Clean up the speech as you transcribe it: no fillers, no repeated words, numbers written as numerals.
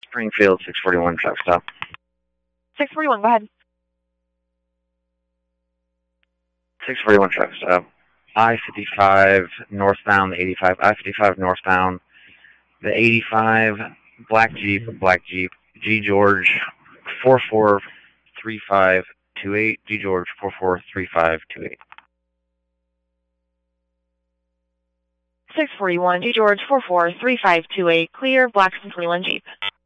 Springfield, 641 truck stop. 641, go ahead. 641 truck stop. I-55 northbound, the 85. I-55 northbound, the 85. Black Jeep, G. George, 443528. G. George, 443528. 641, G. George, 443528. Clear, Black 21 Jeep.